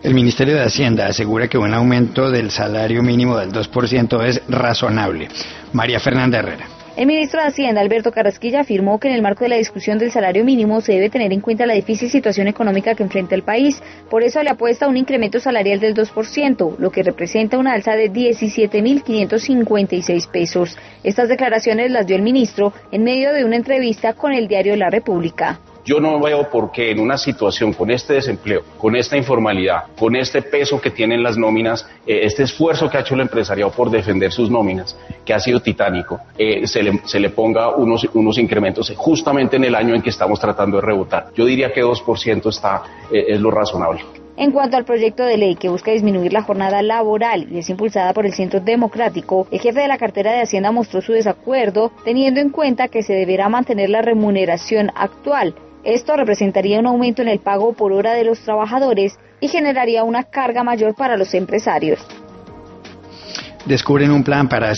El Ministerio de Hacienda asegura que un aumento del salario mínimo del 2% es razonable. María Fernanda Herrera. El ministro de Hacienda, Alberto Carrasquilla, afirmó que en el marco de la discusión del salario mínimo se debe tener en cuenta la difícil situación económica que enfrenta el país. Por eso le apuesta a un incremento salarial del 2%, lo que representa una alza de 17.556 pesos. Estas declaraciones las dio el ministro en medio de una entrevista con el diario La República. Yo no veo por qué en una situación con este desempleo, con esta informalidad, con este peso que tienen las nóminas, este esfuerzo que ha hecho el empresariado por defender sus nóminas, que ha sido titánico, se le ponga unos incrementos justamente en el año en que estamos tratando de rebotar. Yo diría que 2% es lo razonable. En cuanto al proyecto de ley que busca disminuir la jornada laboral y es impulsada por el Centro Democrático, el jefe de la cartera de Hacienda mostró su desacuerdo, teniendo en cuenta que se deberá mantener la remuneración actual. Esto representaría un aumento en el pago por hora de los trabajadores y generaría una carga mayor para los empresarios. Descubren un plan para